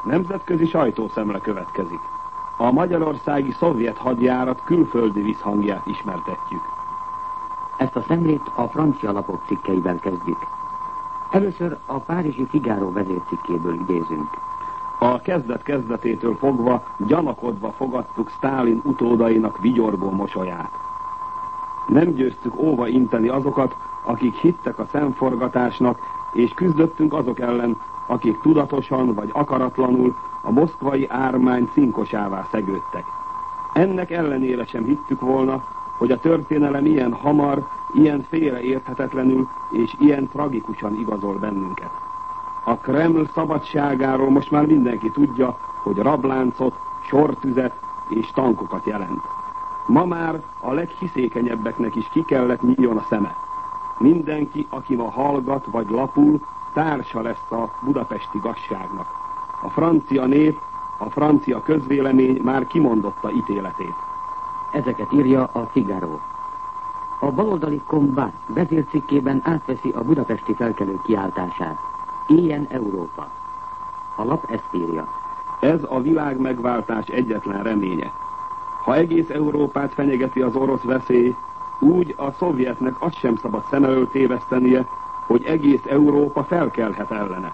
Nemzetközi sajtószemle következik. A magyarországi szovjet hadjárat külföldi visszhangját ismertetjük. Ezt a szemlét a francia lapok cikkeiben kezdjük. Először a párizsi Figaro vezércikkéből idézünk. A kezdet-kezdetétől fogva gyanakodva fogadtuk Sztálin utódainak vigyorgó mosolyát. Nem győztük óva inteni azokat, akik hittek a szemforgatásnak, és küzdöttünk azok ellen, akik tudatosan vagy akaratlanul a moszkvai ármány cinkosává szegődtek. Ennek ellenére sem hittük volna, hogy a történelem ilyen hamar, ilyen félreérthetetlenül és ilyen tragikusan igazol bennünket. A Kreml szabadságáról most már mindenki tudja, hogy rabláncot, sortüzet és tankokat jelent. Ma már a leghiszékenyebbeknek is ki kellett nyíljon a szeme. Mindenki, aki ma hallgat vagy lapul, társa lesz a budapesti gazságnak. A francia nép, a francia közvélemény már kimondotta ítéletét. Ezeket írja a Figaro. A baloldali Combat vezércikkében átveszi a budapesti felkelő kiáltását. Éljen Európa. A lap ezt írja. Ez a világ megváltás egyetlen reménye. Ha egész Európát fenyegeti az orosz veszély, úgy a szovjetnek azt sem szabad szem elől tévesztenie, hogy egész Európa felkelhet ellene.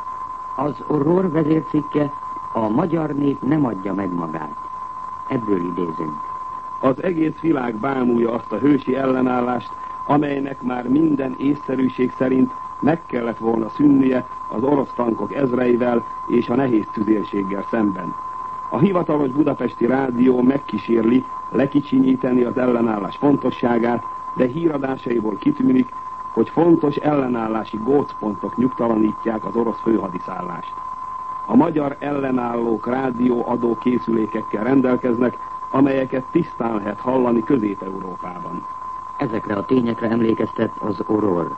Az Orror vezércikke: a magyar nép nem adja meg magát. Ebből idézünk. Az egész világ bámulja azt a hősi ellenállást, amelynek már minden észszerűség szerint meg kellett volna szűnnie az orosz tankok ezreivel és a nehéz tüzérséggel szemben. A hivatalos budapesti rádió megkísérli lekicsinyíteni az ellenállás fontosságát, de híradásaiból kitűnik, hogy fontos ellenállási gócpontok nyugtalanítják az orosz főhadiszállást. A magyar ellenállók rádióadó készülékekkel rendelkeznek, amelyeket tisztán lehet hallani Közép-Európában. Ezekre a tényekre emlékeztet az Orror.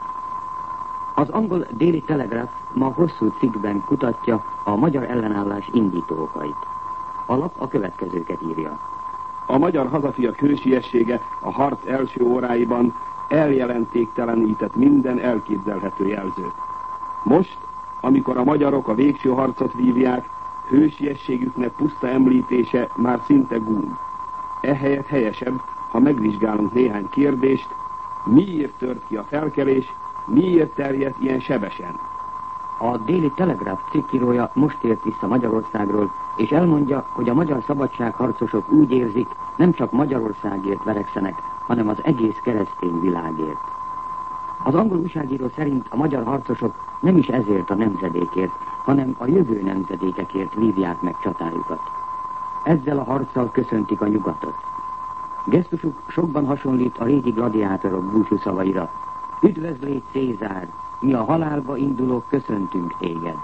Az angol Daily Telegraph ma hosszú cikkben kutatja a magyar ellenállás indító okait. A lap a következőket írja. A magyar hazafiak hősiessége a harc első óráiban eljelentéktelenített minden elképzelhető jelzőt. Most, amikor a magyarok a végső harcot vívják, hősiességüknek puszta említése már szinte gúny. Ehelyett helyesebb, ha megvizsgálunk néhány kérdést, miért tört ki a felkelés, miért terjedt ilyen sebesen. A Daily Telegraph cikkírója most ért vissza Magyarországról, és elmondja, hogy a magyar szabadságharcosok úgy érzik, nem csak Magyarországért verekszenek, hanem az egész keresztény világért. Az angol újságíró szerint a magyar harcosok nem is ezért a nemzedékért, hanem a jövő nemzedékekért vívják meg csatájukat. Ezzel a harccal köszöntik a nyugatot. Gesztusuk sokban hasonlít a régi gladiátorok búcsú szavaira. Üdvözlégy Cézár, mi a halálba indulók köszöntünk téged.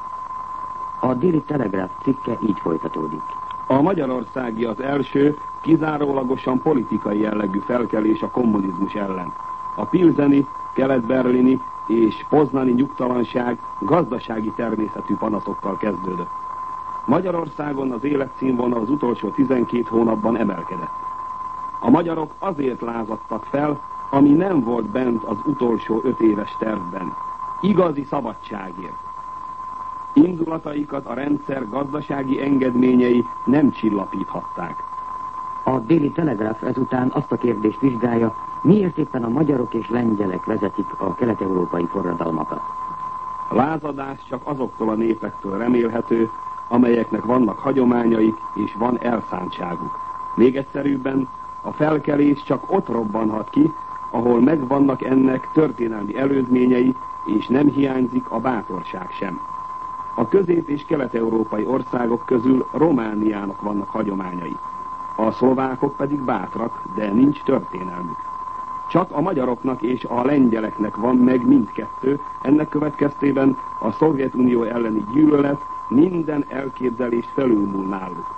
A Daily Telegraph cikke így folytatódik. A magyarországi az első, kizárólagosan politikai jellegű felkelés a kommunizmus ellen. A pilzeni, kelet-berlini és poznani nyugtalanság gazdasági természetű panaszokkal kezdődött. Magyarországon az életszínvonal az utolsó 12 hónapban emelkedett. A magyarok azért lázadtak fel, ami nem volt bent az utolsó 5 éves tervben. Igazi szabadságért. Indulataikat a rendszer gazdasági engedményei nem csillapíthatták. A Daily Telegraph ezután azt a kérdést vizsgálja, miért éppen a magyarok és lengyelek vezetik a kelet-európai forradalmakat. A lázadás csak azoktól a népektől remélhető, amelyeknek vannak hagyományaik és van elszántságuk. Még egyszerűbben, a felkelés csak ott robbanhat ki, ahol megvannak ennek történelmi előzményei, és nem hiányzik a bátorság sem. A közép- és kelet-európai országok közül Romániának vannak hagyományai. A szlovákok pedig bátrak, de nincs történelmük. Csak a magyaroknak és a lengyeleknek van meg mindkettő, ennek következtében a Szovjetunió elleni gyűlölet minden elképzelést felülmúl náluk.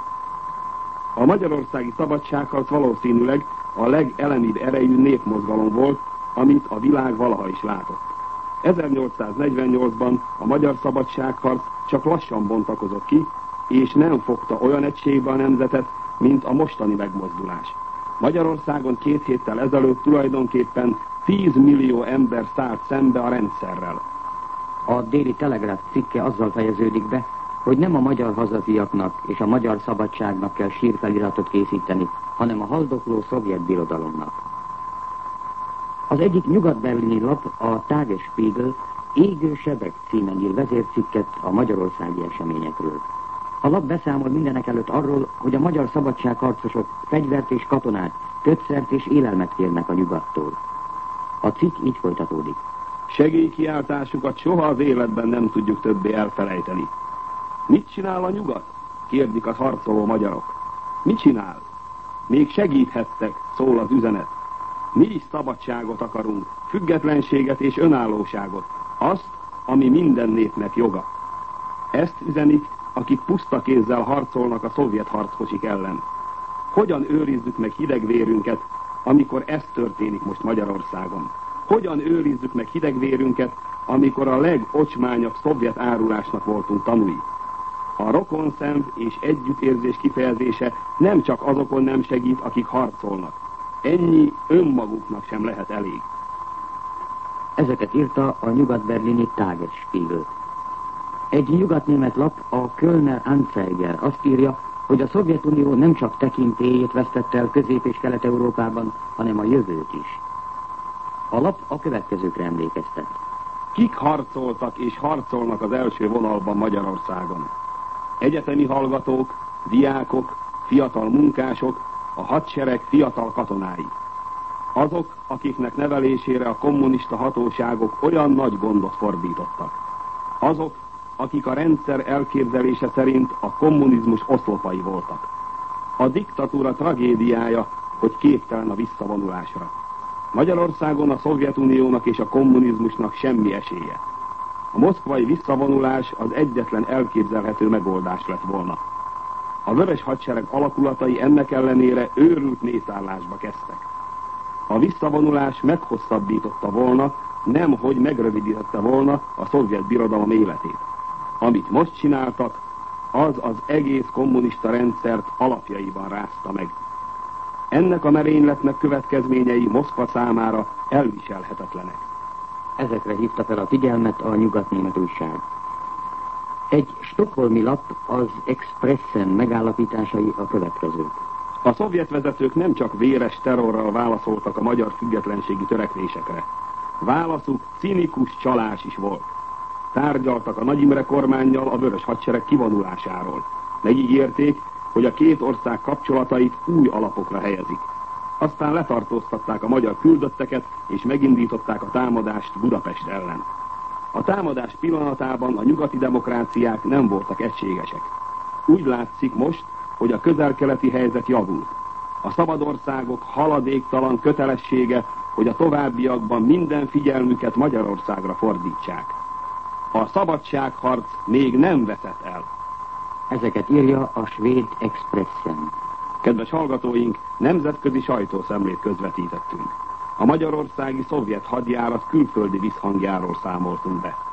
A magyarországi szabadságharc valószínűleg a legelemibb erejű népmozgalom volt, amit a világ valaha is látott. 1848-ban a magyar szabadságharc csak lassan bontakozott ki, és nem fogta olyan egységbe a nemzetet, mint a mostani megmozdulás. Magyarországon 2 héttel ezelőtt tulajdonképpen 10 millió ember szállt szembe a rendszerrel. A Daily Telegraph cikke azzal fejeződik be, hogy nem a magyar hazafiaknak és a magyar szabadságnak kell sírfeliratot készíteni, hanem a haldokló szovjet birodalomnak. Az egyik nyugat-berlini lap, a Tagesspiegel, Égő sebek címen ír vezércikket a magyarországi eseményekről. A lap beszámol mindenek előtt arról, hogy a magyar szabadságharcosok fegyvert és katonát, kötszert és élelmet kérnek a nyugattól. A cikk így folytatódik. Segélykiáltásukat soha az életben nem tudjuk többé elfelejteni. Mit csinál a nyugat? Kérdik a harcoló magyarok. Mit csinál? Még segíthettek, szól az üzenet. Mi is szabadságot akarunk, függetlenséget és önállóságot, azt, ami minden népnek joga. Ezt üzenik, akik puszta kézzel harcolnak a szovjet harckosik ellen. Hogyan őrizzük meg hidegvérünket, amikor ez történik most Magyarországon? Hogyan őrizzük meg hidegvérünket, amikor a legocsmányabb szovjet árulásnak voltunk tanúi? A rokonszenv és együttérzés kifejezése nem csak azokon nem segít, akik harcolnak. Ennyi önmaguknak sem lehet elég. Ezeket írta a nyugat-berlini Tagesspiegel. Egy nyugatnémet lap, a Kölner Anzeiger azt írja, hogy a Szovjetunió nem csak tekintélyét vesztette el Közép- és Kelet-Európában, hanem a jövőt is. A lap a következőkre emlékeztet. Kik harcoltak és harcolnak az első vonalban Magyarországon? Egyetemi hallgatók, diákok, fiatal munkások, a hadsereg fiatal katonái. Azok, akiknek nevelésére a kommunista hatóságok olyan nagy gondot fordítottak. Azok, akik a rendszer elképzelése szerint a kommunizmus oszlopai voltak. A diktatúra tragédiája, hogy képtelen a visszavonulásra. Magyarországon a Szovjetuniónak és a kommunizmusnak semmi esélye. A moszkvai visszavonulás az egyetlen elképzelhető megoldás lett volna. A vörös hadsereg alakulatai ennek ellenére őrült mészállásba kezdtek. A visszavonulás meghosszabbította volna, nemhogy megrövidítette volna a szovjet birodalom életét. Amit most csináltak, az az egész kommunista rendszert alapjaiban rázta meg. Ennek a merényletnek következményei Moszkva számára elviselhetetlenek. Ezekre hívta fel a figyelmet a nyugatnémet újság. Egy stockholmi lap, az Expressen megállapításai a következők. A szovjet vezetők nem csak véres terrorral válaszoltak a magyar függetlenségi törekvésekre. Válaszuk cinikus csalás is volt. Tárgyaltak a Nagy Imre kormánnyal a vörös hadsereg kivonulásáról. Megígérték, hogy a két ország kapcsolatait új alapokra helyezik. Aztán letartóztatták a magyar küldötteket, és megindították a támadást Budapest ellen. A támadás pillanatában a nyugati demokráciák nem voltak egységesek. Úgy látszik most, hogy a közel-keleti helyzet javult. A szabad országok haladéktalan kötelessége, hogy a továbbiakban minden figyelmüket Magyarországra fordítsák. A szabadságharc még nem veszett el. Ezeket írja a svéd Expressen. Kedves hallgatóink, nemzetközi sajtószemlét közvetítettünk. A magyarországi szovjet hadjárat külföldi visszhangjáról számoltunk be.